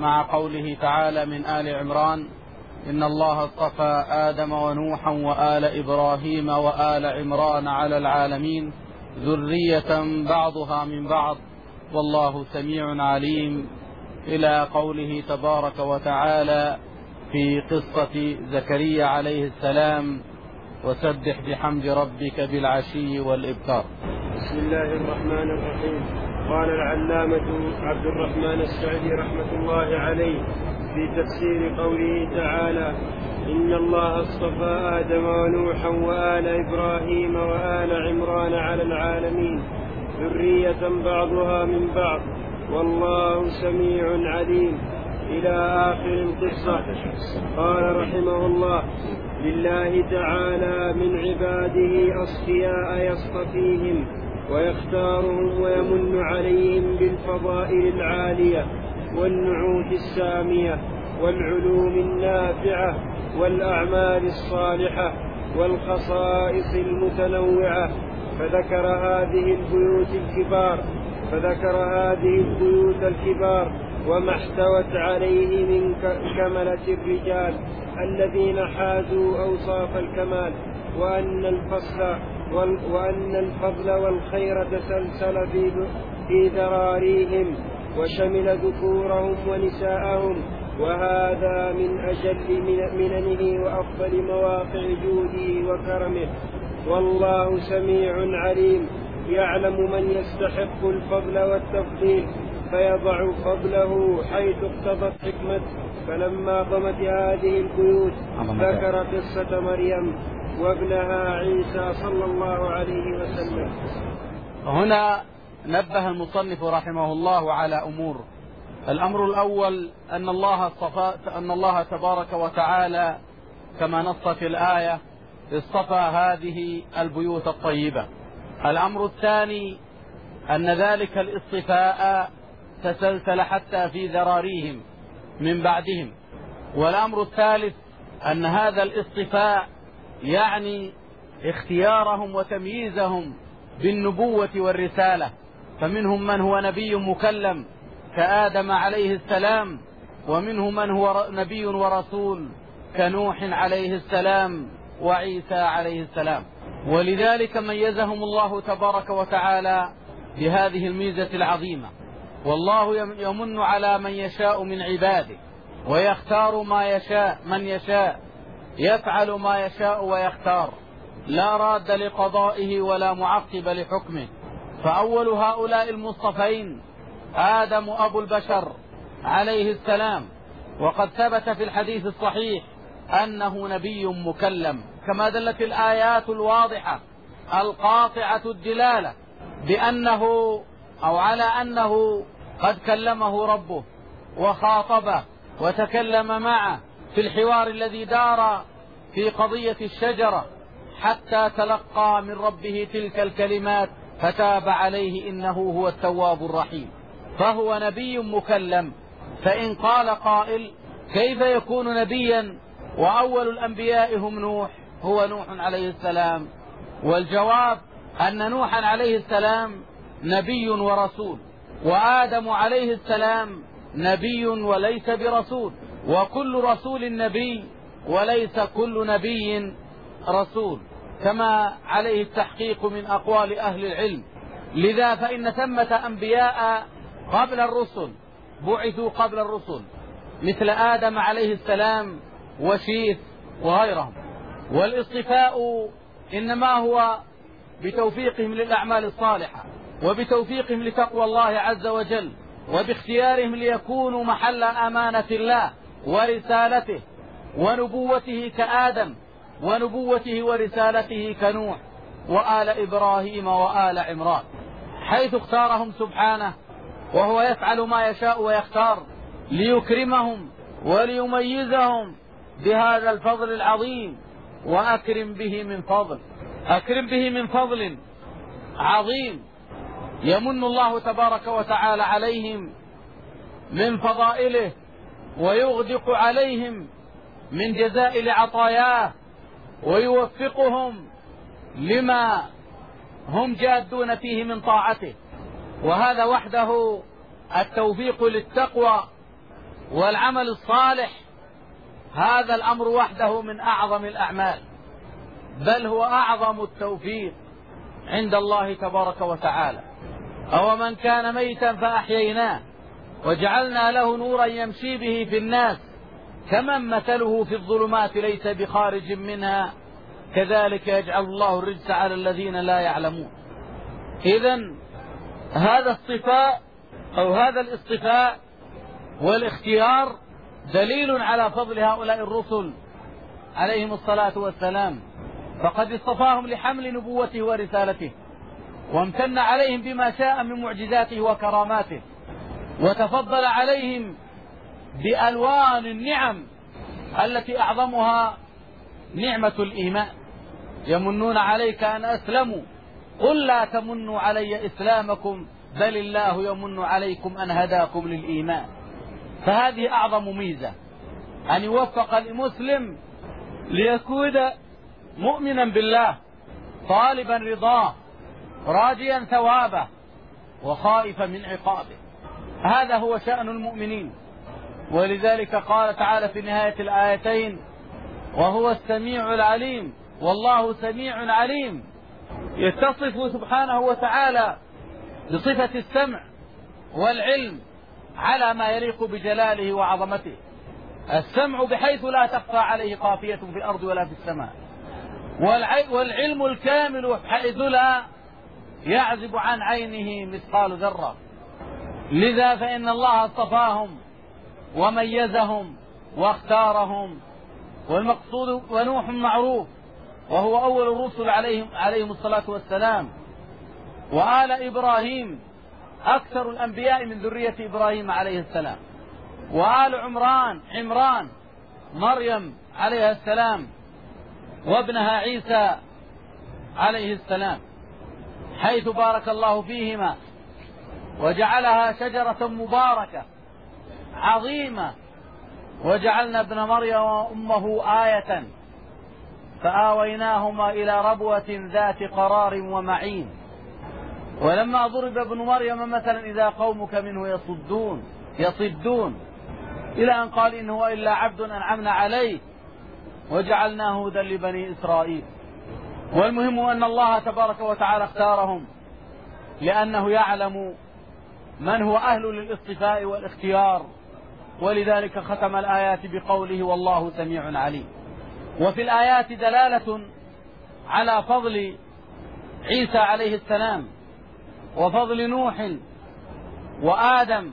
مع قوله تعالى من آل عمران: إن الله اصطفى آدم ونوحا وآل إبراهيم وآل عمران على العالمين ذرية بعضها من بعض والله سميع عليم، إلى قوله تبارك وتعالى في قصة زكريا عليه السلام: وسبح بحمد ربك بالعشي والإبكار. بسم الله الرحمن الرحيم. قال العلامة عبد الرحمن السعدي رحمة الله عليه في تفسير قوله تعالى: إن الله اصطفى آدم ونوحا وآل إبراهيم وآل عمران على العالمين ذرية بعضها من بعض والله سميع عليم، إلى آخر القصة. قال رحمه الله: لله تعالى من عباده أصفياء يصطفيهم ويختارهم ويمن عليهم بالفضائل العالية والنعوت السامية والعلوم النافعة والأعمال الصالحة والخصائص المتنوعة، فذكر هذه البيوت الكبار وما احتوت عليه من كملة الرجال الذين حازوا أوصاف الكمال، وأن الفضل والخير تسلسل في ذراريهم وشمل ذكورهم ونساءهم، وهذا من أجل مننه وأفضل مواقع جوده وكرمه. والله سميع عليم، يعلم من يستحق الفضل والتفضيل فيضع فضله حيث اقتضت حكمته. فلما ضمت هذه البيوت ذكر قصة مريم وابنها عيسى صلى الله عليه وسلم. هنا نبه المصنف رحمه الله على أمور. الأمر الأول أن الله تبارك وتعالى كما نص في الآية اصطفى هذه البيوت الطيبة. الأمر الثاني أن ذلك الاصطفاء تسلسل حتى في ذراريهم من بعدهم. والأمر الثالث أن هذا الاصطفاء يعني اختيارهم وتمييزهم بالنبوة والرسالة، فمنهم من هو نبي مكلم كآدم عليه السلام، ومنهم من هو نبي ورسول كنوح عليه السلام وعيسى عليه السلام. ولذلك ميزهم الله تبارك وتعالى بهذه الميزة العظيمة. والله يمن على من يشاء من عباده ويختار من يشاء يفعل ما يشاء ويختار، لا راد لقضائه ولا معقب لحكمه. فأول هؤلاء المصطفين آدم أبو البشر عليه السلام، وقد ثبت في الحديث الصحيح أنه نبي مكلم، كما دلت الآيات الواضحة القاطعة الدلالة بأنه أو على أنه قد كلمه ربه وخاطبه وتكلم معه في الحوار الذي دار في قضية الشجرة، حتى تلقى من ربه تلك الكلمات فتاب عليه إنه هو التواب الرحيم. فهو نبي مكلم. فإن قال قائل: كيف يكون نبيا وأول الأنبياء هو نوح عليه السلام؟ والجواب أن نوحا عليه السلام نبي ورسول، وآدم عليه السلام نبي وليس برسول، وكل رسول نبي وليس كل نبي رسول، كما عليه التحقيق من أقوال أهل العلم. لذا فإن ثمة أنبياء قبل الرسل بعثوا قبل الرسل، مثل آدم عليه السلام وشيث وغيرهم. والاصطفاء إنما هو بتوفيقهم للأعمال الصالحة، وبتوفيقهم لتقوى الله عز وجل، وباختيارهم ليكونوا محل أمانة الله ورسالته ونبوته كآدم، ونبوته ورسالته كنوح وآل إبراهيم وآل عمران، حيث اختارهم سبحانه، وهو يفعل ما يشاء ويختار ليكرمهم وليميزهم بهذا الفضل العظيم. وأكرم به من فضل عظيم يمن الله تبارك وتعالى عليهم من فضائله، ويغدق عليهم من جزائل عطاياه، ويوفقهم لما هم جادون فيه من طاعته. وهذا وحده التوفيق للتقوى والعمل الصالح هذا الأمر وحده من أعظم الأعمال، بل هو أعظم التوفيق عند الله تبارك وتعالى. أو من كان ميتا فأحييناه وجعلنا له نورا يمشي به في الناس كمن مثله في الظلمات ليس بخارج منها كذلك يجعل الله الرجس على الذين لا يعلمون. إذن هذا الصفاء أو هذا الاصطفاء والاختيار دليل على فضل هؤلاء الرسل عليهم الصلاة والسلام، فقد اصطفاهم لحمل نبوته ورسالته، وامتن عليهم بما شاء من معجزاته وكراماته، وتفضل عليهم بألوان النعم التي أعظمها نعمة الإيمان. يمنون عليك أن أسلموا قل لا تمنوا علي إسلامكم بل الله يمن عليكم أن هداكم للإيمان. فهذه أعظم ميزة، أن يوفق المسلم ليكون مؤمنا بالله طالبا رضاه راجيا ثوابه وخائفا من عقابه. هذا هو شأن المؤمنين. ولذلك قال تعالى في نهاية الآيتين وهو السميع العليم، والله سميع عليم، يتصف سبحانه وتعالى بصفة السمع والعلم على ما يليق بجلاله وعظمته. السمع بحيث لا تخفى عليه خافية في الأرض ولا في السماء، والعلم الكامل حيث لا يعزب عن عينه مثقال ذرة. لذا فإن الله اصطفاهم وميزهم واختارهم، والمقصود ونوح معروف وهو أول الرسل عليهم الصلاة والسلام، وآل إبراهيم أكثر الأنبياء من ذرية إبراهيم عليه السلام، وآل عمران مريم عليها السلام وابنها عيسى عليه السلام، حيث بارك الله فيهما وجعلها شجرة مباركة عظيمة، وجعلنا ابن مريم وأمه آية فآويناهما إلى ربوة ذات قرار ومعين. ولما ضرب ابن مريم مثلا إذا قومك منه يصدون إلى أن قال إن هو إلا عبد أنعمنا عليه وجعلناه هدى لبني إسرائيل. والمهم أن الله تبارك وتعالى اختارهم لأنه يعلم من هو أهل للاصطفاء والاختيار، ولذلك ختم الآيات بقوله والله سميع عليم. وفي الآيات دلالة على فضل عيسى عليه السلام وفضل نوح وآدم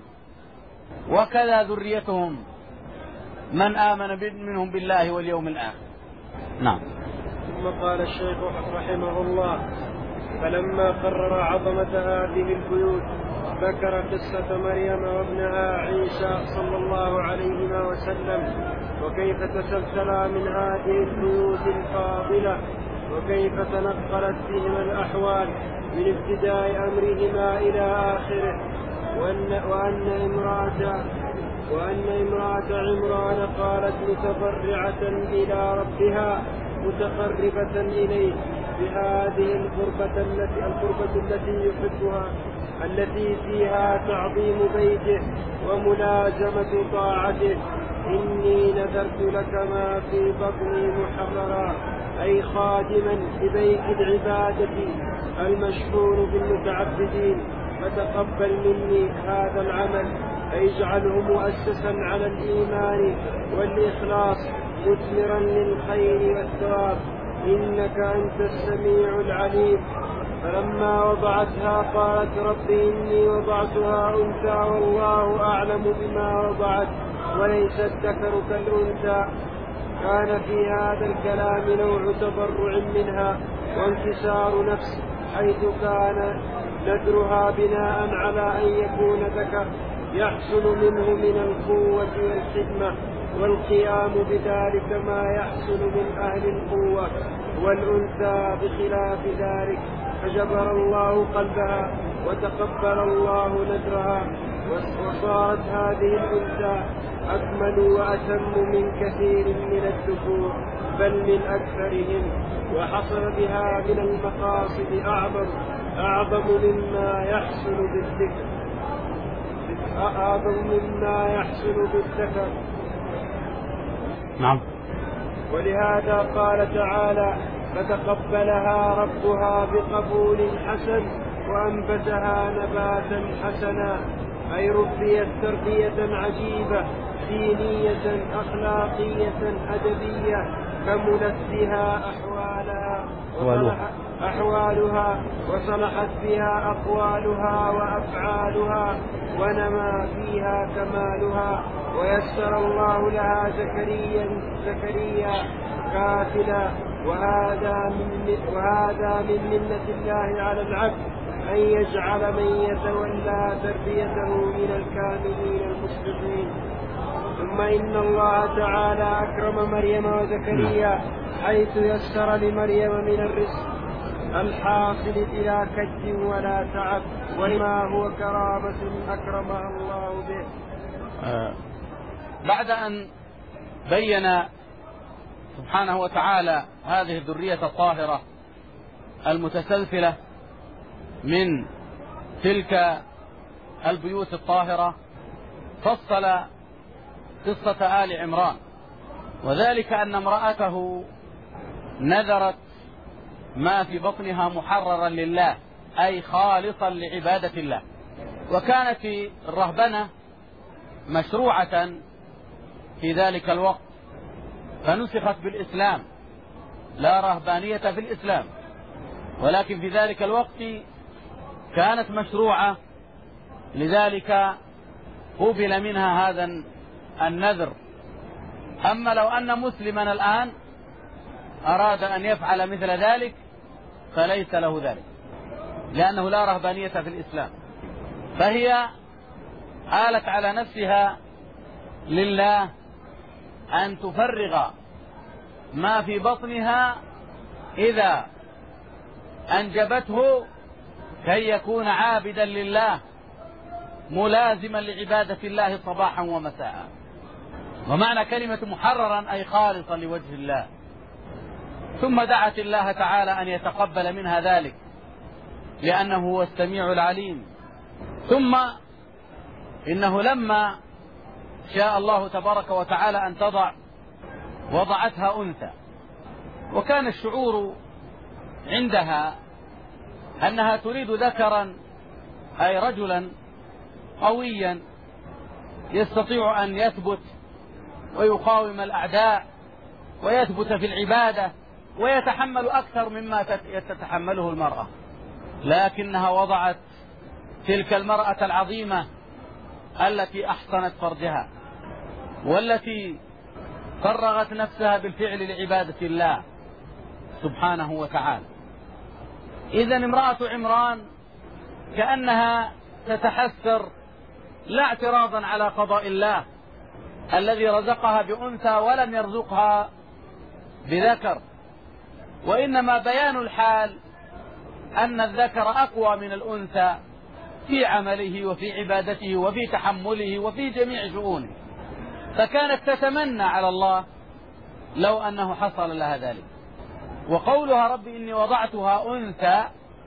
وكذا ذريتهم من آمن منهم بالله واليوم الآخر. نعم. ثم قال الشيخ رحمه الله فلما قرر عظمة هذه البيوت ذكر قصة مريم وابنها عيسى صلى الله عليهما وسلم، وكيف تسلسلا من هذه البيوت الفاضلة، وكيف تنقلت بهما الأحوال من ابتداء أمرهما إلى آخره، وأن امرأة عمران قالت متضرعة إلى ربها متقربة إليه بهذه القربة التي يحبها، التي فيها تعظيم بيته وملازمة طاعته: إني نذرت لك ما في بطني محررا، أي خادما لبيت العبادة المشهور بالمتعبدين، فتقبل مني هذا العمل، أي اجعله مؤسسا على الإيمان والإخلاص مثمرا للخير والثواب، إنك أنت السميع العليم. فلما وضعتها قالت رب إني وضعتها أنثى والله أعلم بما وضعت وليس الذكر كالأنثى. كان في هذا الكلام نوع تضرع منها وانكسار نفس، حيث كان نذرها بناء على أن يكون ذكر يحصل منه من القوة والخدمة والقيام بذلك ما يحصل من أهل القوة، والأنثى بخلاف ذلك، فجبر الله قلبها وتقبل الله نذرها، وصارت هذه الأنثى أكمل وأتم من كثير من الذكور بل من أكثرهم، وحصل بها من المقاصد أعظم مما يحصل بالذكر. أعظم مما يحصل بالذكر. نعم. ولهذا قال تعالى: فتقبلها ربها بقبول حسن وأنبتها نباتا حسنا، أي ربيت تربية عجيبة دينية أخلاقية أدبية، كملت بها أحوالها وصلحت بها أقوالها وأفعالها، ونمى فيها كمالها، ويسر الله لها زكريا كافلا. وهذا من منة الله على العبد، أن يجعل من يتولى تربيته من الكاملين المصلحين. ثم إن الله تعالى أكرم مريم وزكريا حيث يسر لمريم من الرزق الحاصل بلا كد ولا تعب، ولما هو كرامة أكرمها الله به. بعد أن بين سبحانه وتعالى هذه الذرية الطاهرة المتسلسلة من تلك البيوت الطاهرة، فصل قصة آل عمران، وذلك أن امرأته نذرت ما في بطنها محررا لله، أي خالصا لعبادة الله. وكانت الرهبنة مشروعة في ذلك الوقت، فنسخت بالإسلام، لا رهبانية في الإسلام، ولكن في ذلك الوقت كانت مشروعة، لذلك قبل منها هذا النذر. أما لو أن مسلما الآن أراد أن يفعل مثل ذلك فليس له ذلك، لأنه لا رهبانية في الإسلام، فهي آلت على نفسها لله أن تفرغ ما في بطنها إذا أنجبته كي يكون عابدا لله ملازما لعبادة الله صباحا ومساء. ومعنى كلمة محررا أي خالصا لوجه الله. ثم دعت الله تعالى أن يتقبل منها ذلك لأنه هو السميع العليم. ثم إنه لما شاء الله تبارك وتعالى أن تضع، وضعتها أنثى، وكان الشعور عندها أنها تريد ذكرا، أي رجلا قويا يستطيع أن يثبت ويقاوم الأعداء ويثبت في العبادة ويتحمل أكثر مما تتحمله المرأة، لكنها وضعت تلك المرأة العظيمة التي أحصنت فرجها والتي فرغت نفسها بالفعل لعبادة الله سبحانه وتعالى. إذن امرأة عمران كأنها تتحسر، لا اعتراضا على قضاء الله الذي رزقها بأنثى ولم يرزقها بذكر، وإنما بيان الحال أن الذكر أقوى من الأنثى في عمله وفي عبادته وفي تحمله وفي جميع شؤونه، فكانت تتمنى على الله لو أنه حصل لها ذلك. وقولها رب إني وضعتها أنثى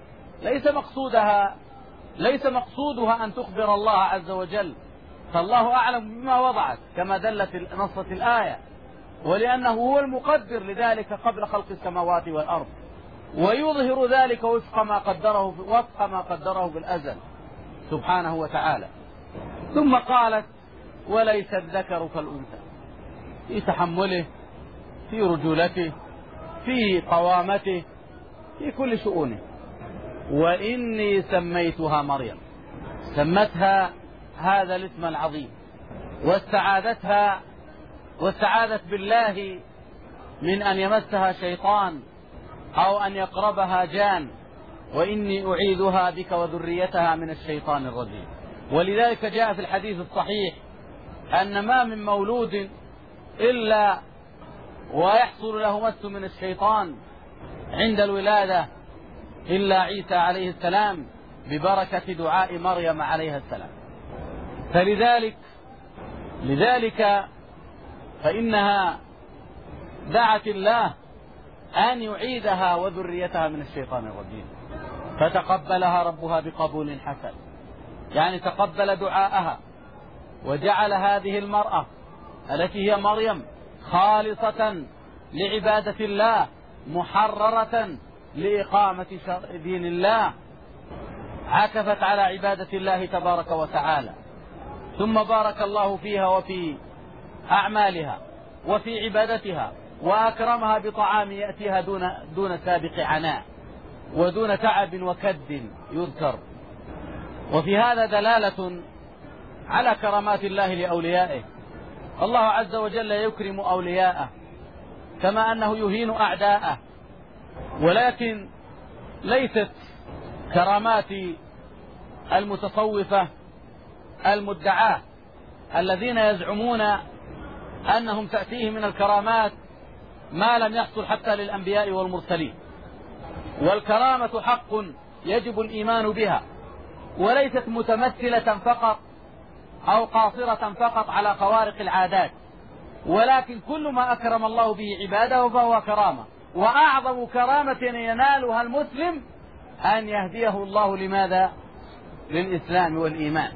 ليس مقصودها أن تخبر الله عز وجل، فالله أعلم بما وضعت كما دلت نصة الآية، ولأنه هو المقدر لذلك قبل خلق السماوات والأرض، ويظهر ذلك وفق ما قدره بالأزل سبحانه وتعالى. ثم قالت وليس الذكر كالأنثى، في تحمله، في رجولته، في قوامته، في كل شؤونه. وإني سميتها مريم، سمتها هذا الاسم العظيم، واستعاذت بالله من أن يمسها شيطان أو أن يقربها جان، وإني أعيذها بك وذريتها من الشيطان الرجيم. ولذلك جاء في الحديث الصحيح أن ما من مولود إلا ويحصل له مس من الشيطان عند الولادة إلا عيسى عليه السلام ببركة دعاء مريم عليها السلام. لذلك فإنها دعت الله أن يعيدها وذريتها من الشيطان الرجيم، فتقبلها ربها بقبول حسن، يعني تقبل دعاءها وجعل هذه المرأة التي هي مريم خالصة لعبادة الله محررة لإقامة دين الله، عكفت على عبادة الله تبارك وتعالى، ثم بارك الله فيها وفي أعمالها وفي عبادتها، وأكرمها بطعام يأتيها دون سابق عناء ودون تعب وكد يذكر. وفي هذا دلالة على كرامات الله لأوليائه. الله عز وجل يكرم أولياءه كما أنه يهين أعداءه، ولكن ليست كرامات المتصوفة المدعاة الذين يزعمون أنهم تأتيهم من الكرامات ما لم يحصل حتى للأنبياء والمرسلين. والكرامة حق يجب الإيمان بها، وليست متمثلة فقط أو قاصرة فقط على خوارق العادات، ولكن كل ما أكرم الله به عباده فهو كرامة. وأعظم كرامة ينالها المسلم أن يهديه الله لماذا؟ للإسلام والإيمان.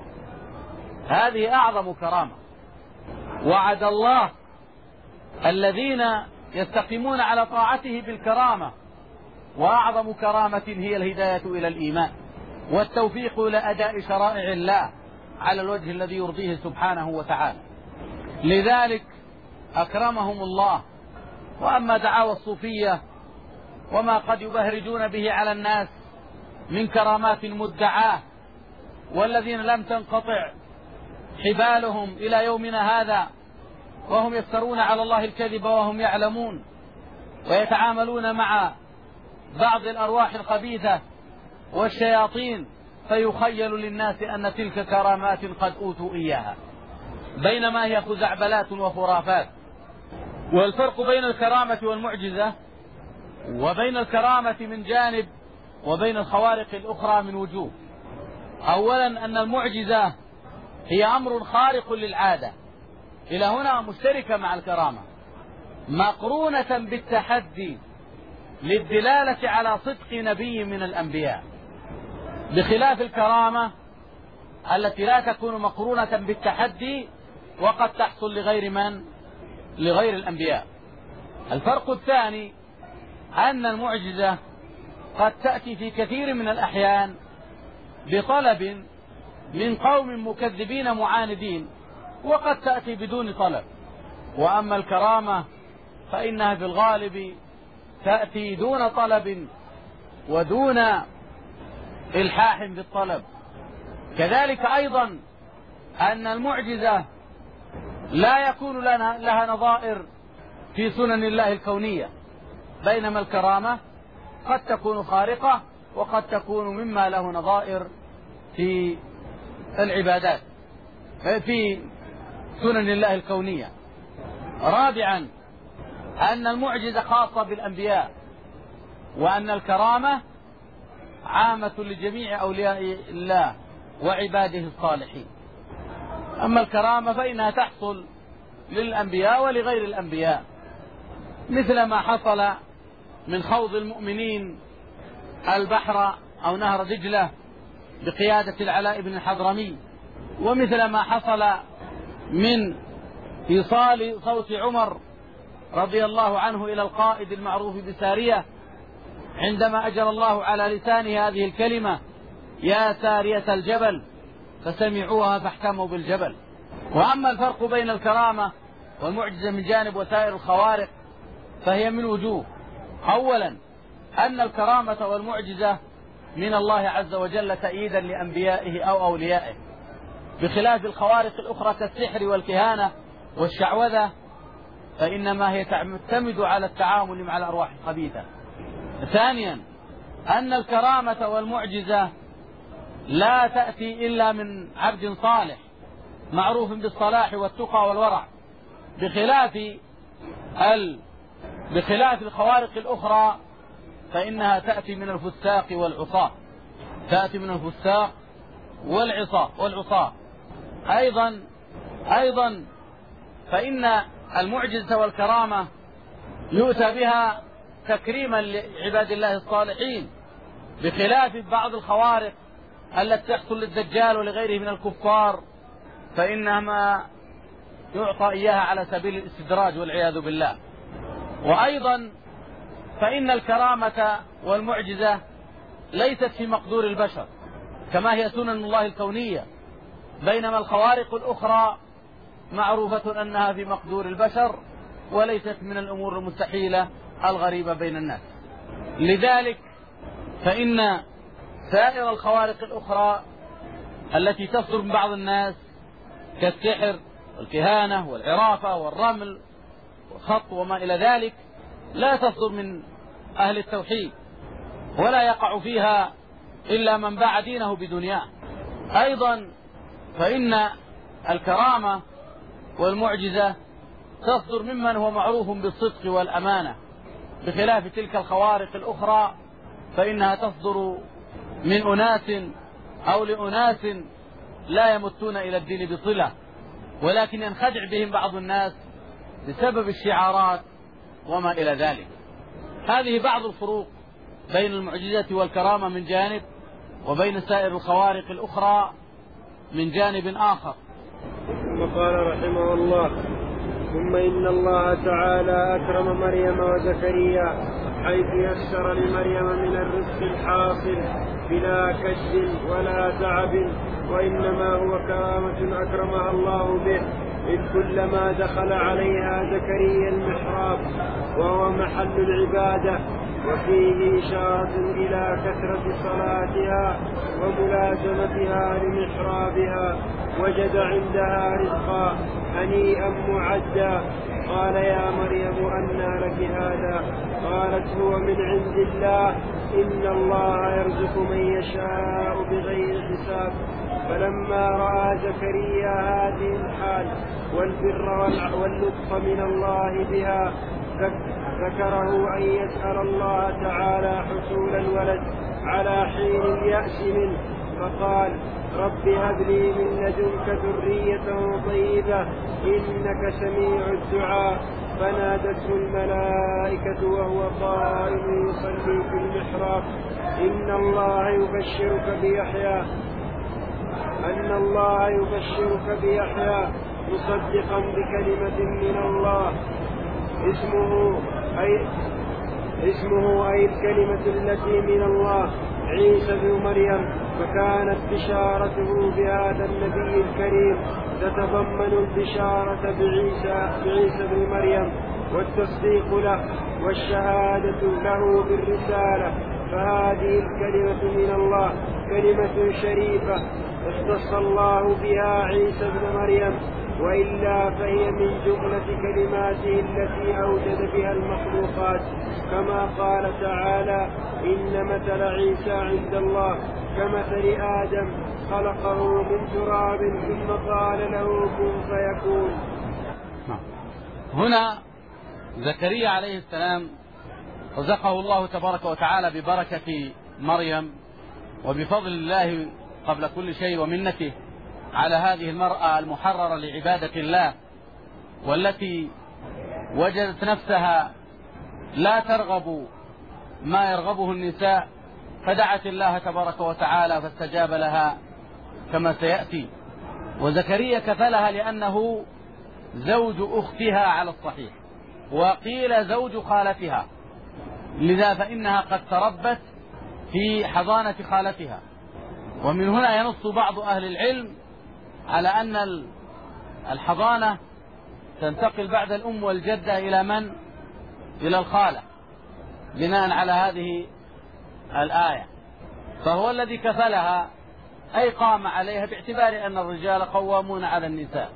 هذه أعظم كرامة. وعد الله الذين يستقيمون على طاعته بالكرامة، وأعظم كرامة هي الهداية إلى الإيمان والتوفيق إلى أداء شرائع الله على الوجه الذي يرضيه سبحانه وتعالى. لذلك أكرمهم الله. وأما دعاوى الصوفية وما قد يبهرجون به على الناس من كرامات مدعاة، والذين لم تنقطع حبالهم إلى يومنا هذا وهم يفترون على الله الكذب وهم يعلمون، ويتعاملون مع بعض الأرواح الخبيثة والشياطين، فيخيل للناس أن تلك كرامات قد أوتوا إياها، بينما هي خزعبلات وخرافات. والفرق بين الكرامة والمعجزة وبين الكرامة من جانب وبين الخوارق الأخرى من وجوه. أولا أن المعجزة هي أمر خارق للعادة، إلى هنا مشتركة مع الكرامة، مقرونة بالتحدي للدلالة على صدق نبي من الأنبياء، بخلاف الكرامة التي لا تكون مقرونة بالتحدي وقد تحصل لغير من؟ لغير الأنبياء. الفرق الثاني أن المعجزة قد تأتي في كثير من الأحيان بطلب من قوم مكذبين معاندين، وقد تأتي بدون طلب. وأما الكرامة فإنها في الغالب تأتي دون طلب ودون إلحاح بالطلب. كذلك أيضا أن المعجزة لا يكون لها نظائر في سنن الله الكونية، بينما الكرامة قد تكون خارقة وقد تكون مما له نظائر في العبادات في سنن الله الكونية. رابعا أن المعجزة خاصة بالأنبياء، وأن الكرامة عامة لجميع أولياء الله وعباده الصالحين. أما الكرامة فإنها تحصل للأنبياء ولغير الأنبياء، مثل ما حصل من خوض المؤمنين البحر أو نهر دجلة بقيادة العلاء بن الحضرمي، ومثل ما حصل من إيصال صوت عمر رضي الله عنه إلى القائد المعروف بسارية عندما أجرى الله على لسانه هذه الكلمة: يا سارية الجبل، فسمعوها فاحتموا بالجبل. وأما الفرق بين الكرامة والمعجزة من جانب وسائر الخوارق فهي من وجوه. أولا أن الكرامة والمعجزة من الله عز وجل تأييدا لأنبيائه أو أوليائه، بخلاف الخوارق الأخرى كالسحر والكهانة والشعوذة، فإنما هي تعتمد على التعامل مع الأرواح الخبيثة. ثانيا أن الكرامة والمعجزة لا تأتي إلا من عبد صالح معروف بالصلاح والتقى والورع، بخلاف الخوارق الأخرى فإنها تأتي من الفساق والعصاة، تأتي من الفساق والعصاة. أيضا فإن المعجزة والكرامة يؤتى بها تكريما لعباد الله الصالحين، بخلاف بعض الخوارق التي تحصل للدجال ولغيره من الكفار فإنما يعطى إياها على سبيل الاستدراج والعياذ بالله. وأيضا فإن الكرامة والمعجزة ليست في مقدور البشر كما هي سنن الله الكونية، بينما الخوارق الأخرى معروفة أنها في مقدور البشر وليست من الأمور المستحيلة الغريبة بين الناس. لذلك فإن سائر الخوارق الأخرى التي تصدر من بعض الناس كالسحر والكهانة والعرافة والرمل والخط وما إلى ذلك لا تصدر من أهل التوحيد، ولا يقع فيها إلا من باع دينه بدنياه. أيضا فإن الكرامة والمعجزة تصدر ممن هو معروف بالصدق والأمانة، بخلاف تلك الخوارق الأخرى فإنها تصدر من أناس أو لأناس لا يمتون إلى الدين بصلة، ولكن ينخدع بهم بعض الناس بسبب الشعارات وما إلى ذلك. هذه بعض الفروق بين المعجزة والكرامة من جانب، وبين سائر الخوارق الأخرى من جانب آخر. ثم قال رحمه الله: ثم إن الله تعالى أكرم مريم وزكريا حيث يسر لمريم من الرزق الحاصل بلا كد ولا تعب، وإنما هو كرامة أكرمها الله به، إذ كلما دخل عليها زكريا المحراب وهو محل العبادة وفيه إشارة إلى كثرة صلاتها وملازمتها لمحرابها، وجد عندها رزقا هنيئا معدا. قال: يا مريم أنى لك هذا؟ قالت: هو من عند الله، إن الله يرزق من يشاء بغير حساب. فلما رأى زكريا هذه الحال والبر واللطف من الله بها ذكره أن يسأل الله تعالى حصول الولد على حين اليأس منه، فقال: رب هب لي من لدنك ذرية طيبة إنك سميع الدعاء. فنادته الملائكة وهو قائم يصلي في المحراب: إن الله يبشرك بيحيى مصدقا بكلمة من الله اسمه أي الكلمة التي من الله عيسى بن مريم. فكانت بشارته بهذا النبي الكريم تتضمن البشارة بعيسى بن مريم والتصديق له والشهادة له بالرسالة. فهذه الكلمة من الله كلمة شريفة اختص الله بها عيسى بن مريم، وإلا فهي من جملة كلماته التي أوجد بها المخلوقات، كما قال تعالى: إن مثل عيسى عند الله كمثل آدم خلقه من تراب ثم قال له كن فيكون. هنا زكريا عليه السلام رزقه الله تبارك وتعالى ببركة مريم وبفضل الله قبل كل شيء ومنته على هذه المرأة المحررة لعبادة الله، والتي وجدت نفسها لا ترغب ما يرغبه النساء، فدعت الله تبارك وتعالى فاستجاب لها كما سيأتي. وزكريا كفلها لأنه زوج أختها على الصحيح، وقيل زوج خالتها، لذا فإنها قد تربت في حضانة خالتها. ومن هنا ينص بعض أهل العلم على أن الحضانة تنتقل بعد الأم والجدة إلى من؟ إلى الخالة، بناء على هذه الآية. فهو الذي كفلها أي قام عليها، باعتبار أن الرجال قوامون على النساء.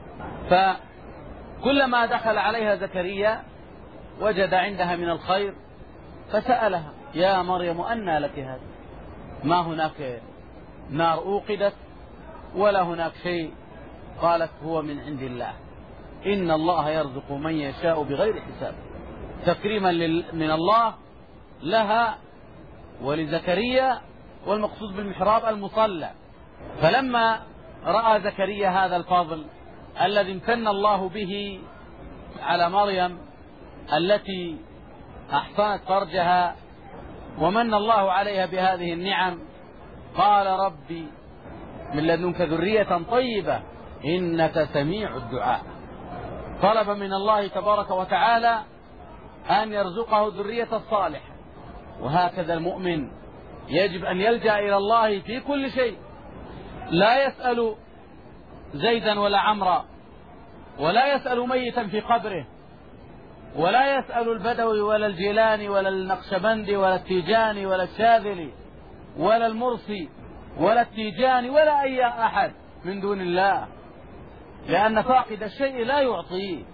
فكلما دخل عليها زكريا وجد عندها من الخير فسألها: يا مريم أنى لك هذا؟ ما هناك نار أوقدت ولا هناك شيء. قالت: هو من عند الله، إن الله يرزق من يشاء بغير حساب، تكريما من الله لها ولزكريا، والمقصود بالمحراب المصلى. فلما رأى زكريا هذا الفضل الذي امتن الله به على مريم التي أحصنت فرجها ومن الله عليها بهذه النعم، قال: ربي من لدنك ذرية طيبة إنك سميع الدعاء. طلب من الله تبارك وتعالى أن يرزقه الذرية الصالحة. وهكذا المؤمن يجب أن يلجأ إلى الله في كل شيء، لا يسأل زيدا ولا عمرا، ولا يسأل ميتا في قبره، ولا يسأل البدوي ولا الجيلاني ولا النقشبندي ولا التيجاني ولا الشاذلي ولا المرسي ولا التيجاني ولا أي أحد من دون الله، لأن فاقد الشيء لا يعطيه،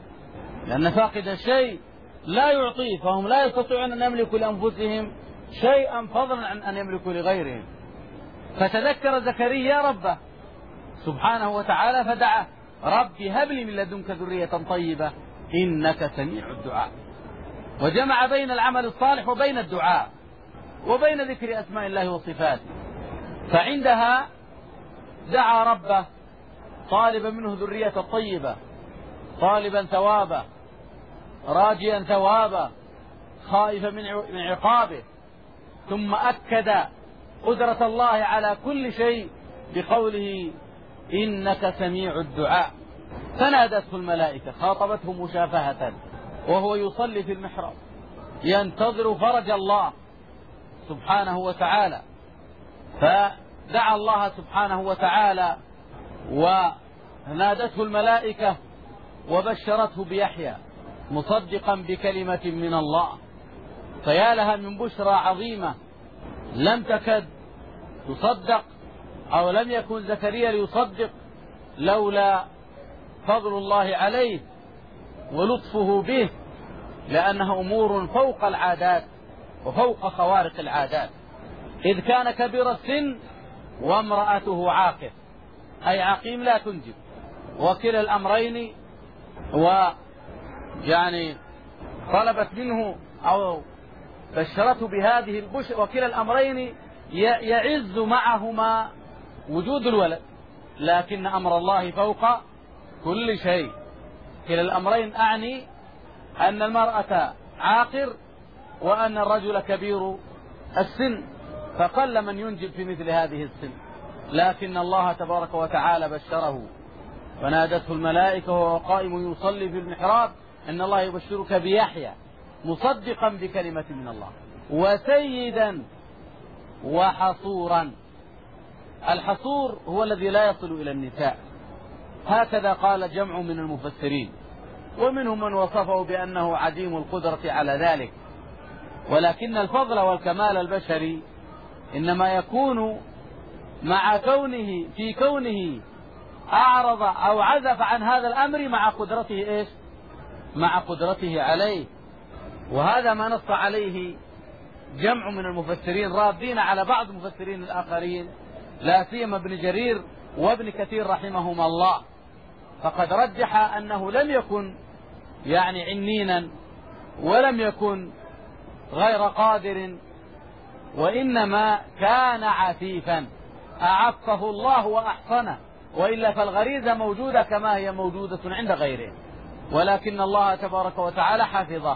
فهم لا يستطيعون أن يملكوا لأنفسهم شيئا فضلا عن أن يملكوا لغيرهم. فتذكر زكريا ربه سبحانه وتعالى فدعا: رب هب لي من لدنك ذرية طيبة إنك سميع الدعاء. وجمع بين العمل الصالح وبين الدعاء وبين ذكر أسماء الله وصفاته. فعندها دعا ربه طالبا منه ذرية طيبة، طالبا ثوابه، راجيا ثوابه، خائفا من عقابه. ثم أكد قدرة الله على كل شيء بقوله: إنك سميع الدعاء. فنادته الملائكة، خاطبته مشافهة وهو يصلي في المحراب ينتظر فرج الله سبحانه وتعالى. فدعا الله سبحانه وتعالى ونادته الملائكة وبشرته بيحيى مصدقا بكلمة من الله. فيا لها من بشرى عظيمة لم تكد تصدق، أو لم يكن زكريا ليصدق لولا فضل الله عليه ولطفه به، لأنها أمور فوق العادات وفوق خوارق العادات. إذ كان كبير السن وامرأته عاقر، أي عقيم لا تنجب، وكلا الأمرين طلبت منه أو بشرته بهذه البشرى، وكلا الأمرين يعز معهما وجود الولد، لكن أمر الله فوق كل شيء. كلا الأمرين أعني أن المرأة عاقر وأن الرجل كبير السن، فقل من ينجب في مثل هذه السن، لكن الله تبارك وتعالى بشره. فنادته الملائكة وهو قائم يصلي في المحراب: إن الله يبشرك بيحيى مصدقا بكلمة من الله وسيدا وحصورا. الحصور هو الذي لا يصل إلى النساء، هكذا قال جمع من المفسرين، ومنهم من وصفه بأنه عديم القدرة على ذلك. ولكن الفضل والكمال البشري إنما يكون مع كونه أعرض أو عزف عن هذا الأمر مع قدرته عليه. وهذا ما نص عليه جمع من المفسرين رادين على بعض المفسرين الآخرين، لا سيما ابن جرير وابن كثير رحمهما الله، فقد رجح أنه لم يكن عنينا ولم يكن غير قادر، وإنما كان عفيفا أعفه الله وأحصنه، وإلا فالغريزة موجودة كما هي موجودة عند غيره، ولكن الله تبارك وتعالى حفظه.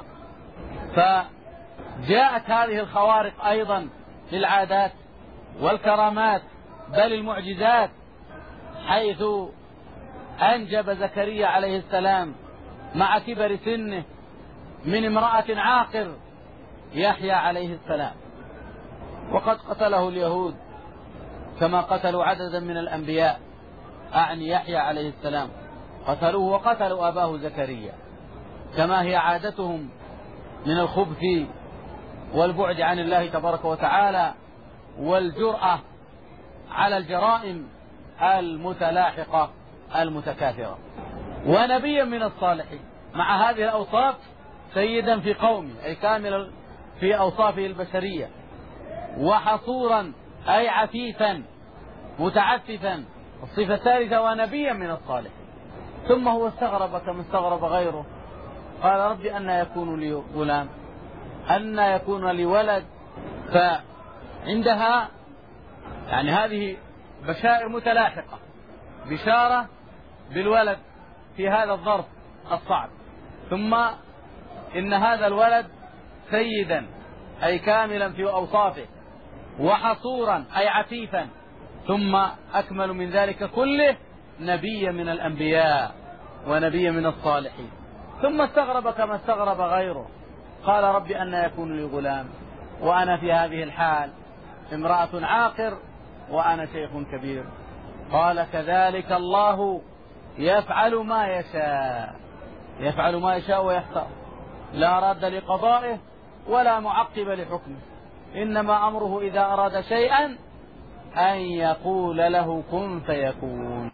فجاءت هذه الخوارق أيضا للعادات والكرامات بل المعجزات، حيث أنجب زكريا عليه السلام مع كبر سنه من امرأة عاقر يحيى عليه السلام، وقد قتله اليهود كما قتلوا عددا من الأنبياء، أعني يحيى عليه السلام قتلوه وقتلوا أباه زكريا، كما هي عادتهم من الخبث والبعد عن الله تبارك وتعالى والجرأة على الجرائم المتلاحقة المتكاثرة. ونبيا من الصالحين مع هذه الأوصاف، سيدا في قومه أي كاملا في أوصافه البشرية، وحصورا أي عفيفا متعففا، الصفة الثالثة ونبيا من الصالحين. ثم هو استغرب كما استغرب غيره، قال: رب أنى يكون لي غلام، أنى يكون لي ولد. فعندها هذه بشائر متلاحقة، بشارة بالولد في هذا الظرف الصعب، ثم إن هذا الولد سيدا أي كاملا في أوصافه، وحصورا أي عفيفا، ثم أكمل من ذلك كله نبيا من الأنبياء ونبيا من الصالحين. ثم استغرب كما استغرب غيره، قال رب أن يكون لي غلام وأنا في هذه الحال، امرأة عاقر وأنا شيخ كبير. قال كذلك الله يفعل ما يشاء، يفعل ما يشاء ويختار، لا راد لقضائه ولا معقب لحكمه، إنما أمره إذا أراد شيئا أن يقول له كن فيكون.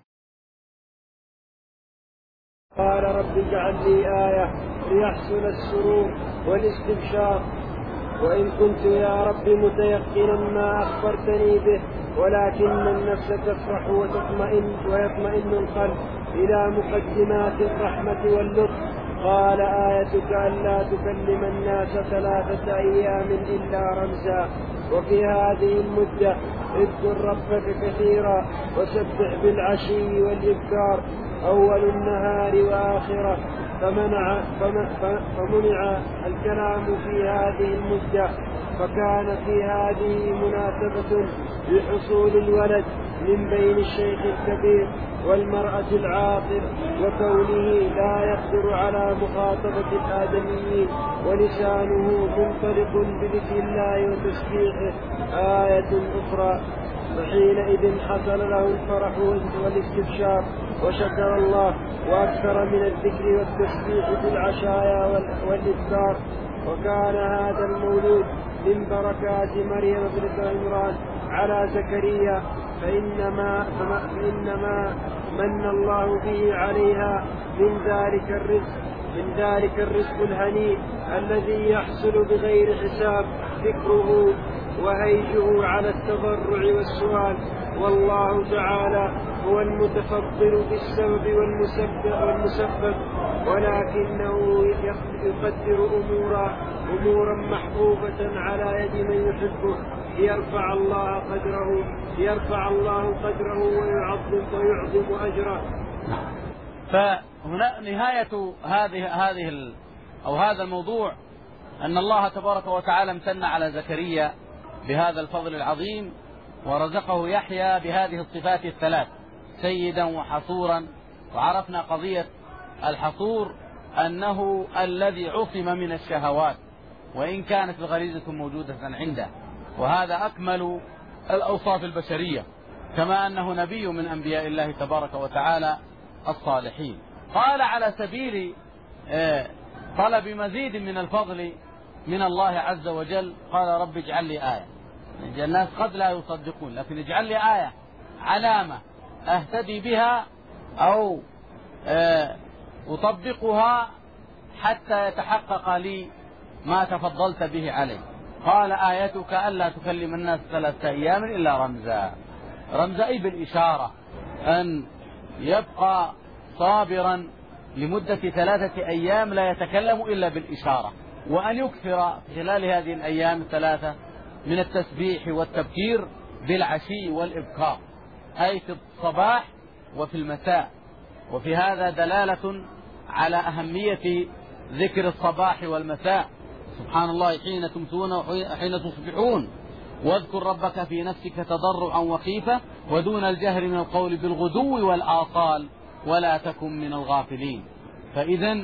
قال رب اجعل لي آية ليحصل السرور والاستبشار، وإن كنت يا رب متيقنا ما أخبرتني به، ولكن النفس تفرح ويطمئن القلب إلى مقدمات الرحمة واللطف. قال آيتك ألا تكلم الناس 3 أيام إلا رمزا. وفي هذه المدة اذكر ربك كثيرا وسبح بالعشي والإبكار أول النهار وآخره. فمنع الكلام في هذه المدة، فكان في هذه مناسبة لحصول الولد من بين الشيخ الكبير والمرأة العاقر، وكونه لا يقدر على مخاطبة الآدميين ولسانه منطلق بذكر الله وتسبيحه. آية أخرى، فحينئذ حصل له الفرح والاستبشار وشكر الله وأكثر من الذكر والتسبيح في العشايا والإذكار. وكان هذا المولود من بركات مريم ابنة عمران على زكريا، فإنما من الله به عليها من ذلك الرزق الهنيء الذي يحصل بغير حساب ذكره وهيجه على التضرع والسؤال. والله تعالى هو المتفضل بالسبب والمسبب، ولكنه يقدر أمورا محبوبة على يد من يحبه ليرفع الله قدره ويعظم أجره. فهنا نهاية هذا الموضوع أن الله تبارك وتعالى امتن على زكريا بهذا الفضل العظيم، ورزقه يحيى بهذه الصفات الثلاث: سيدا وحصورا. وعرفنا قضية الحصور أنه الذي عصم من الشهوات وإن كانت الغريزة موجودة عنده، وهذا أكمل الأوصاف البشرية، كما أنه نبي من أنبياء الله تبارك وتعالى الصالحين. قال على سبيل طلب مزيد من الفضل من الله عز وجل، قال رب اجعل لي آية. الناس قد لا يصدقون، لكن اجعل لي آية، علامة أهتدي بها أو أطبقها حتى يتحقق لي ما تفضلت به علي. قال آيتك ألا تكلم الناس 3 أيام إلا رمزا. رمزا أي بالإشارة، أن يبقى صابرا لمدة 3 أيام لا يتكلم إلا بالإشارة، وأن يكثر خلال هذه الأيام 3 من التسبيح والتبكير بالعشي والإبكار، أي في الصباح وفي المساء. وفي هذا دلالة على أهمية ذكر الصباح والمساء. سبحان الله حين تمسون وحين تصبحون، واذكر ربك في نفسك تضرعا وخيفة ودون الجهر من القول بالغدو والآصال ولا تكن من الغافلين. فإذا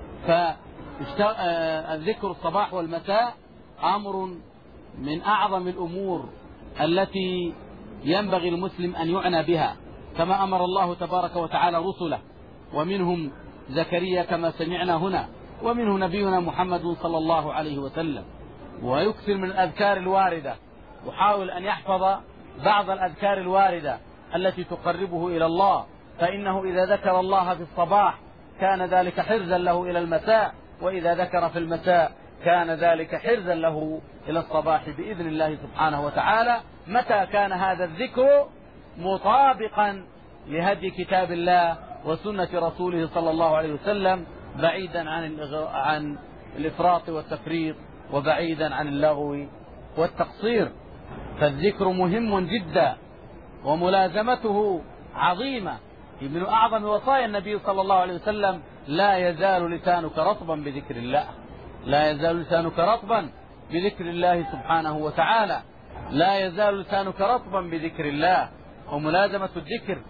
فالذكر الصباح والمساء أمر من أعظم الأمور التي ينبغي المسلم أن يعنى بها، كما أمر الله تبارك وتعالى رسله، ومنهم زكريا كما سمعنا هنا، ومنه نبينا محمد صلى الله عليه وسلم. ويكثر من الأذكار الواردة، وحاول أن يحفظ بعض الأذكار الواردة التي تقربه إلى الله، فإنه إذا ذكر الله في الصباح كان ذلك حرزا له إلى المساء، وإذا ذكر في المساء كان ذلك حرزا له إلى الصباح بإذن الله سبحانه وتعالى، متى كان هذا الذكر مطابقا لهدي كتاب الله وسنة رسوله صلى الله عليه وسلم، بعيدا عن الإفراط والتفريط، وبعيدا عن اللغو والتقصير. فالذكر مهم جدا وملازمته عظيمة. من أعظم وصايا النبي صلى الله عليه وسلم: لا يزال لسانك رطبا بذكر الله. لا يزال لسانك رطبا بذكر الله سبحانه وتعالى. لا يزال لسانك رطبا بذكر الله. وملازمة الذكر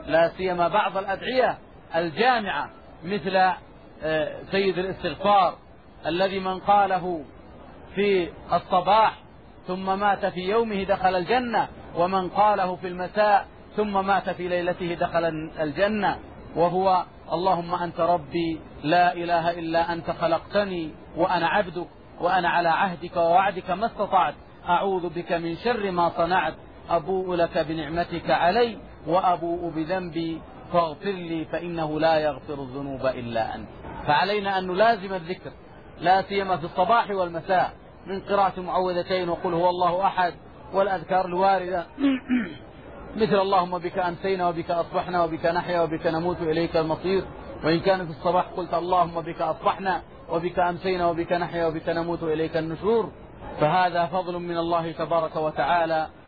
لا سيما بعض الأدعية الجامعة مثل سيد الاستغفار الذي من قاله في الصباح ثم مات في يومه دخل الجنة، ومن قاله في المساء ثم مات في ليلته دخل الجنة، وهو اللهم أنت ربي لا إله إلا أنت خلقتني وأنا عبدك وأنا على عهدك ووعدك ما استطعت أعوذ بك من شر ما صنعت أبوء لك بنعمتك علي وأبوء بذنبي فاغفر لي فإنه لا يغفر الذنوب إلا أنت. فعلينا أن نلازم الذكر لا سيما في الصباح والمساء من قراءة معوذتين وقل هو الله أحد والأذكار الواردة مثل اللهم بك أمسينا وبك أصبحنا وبك نحيا وبك نموت إليك المصير. وإن كان في الصباح قلت اللهم بك أصبحنا وبك أمسينا وبك نحيا وبك نموت إليك النشور. فهذا فضل من الله تبارك وتعالى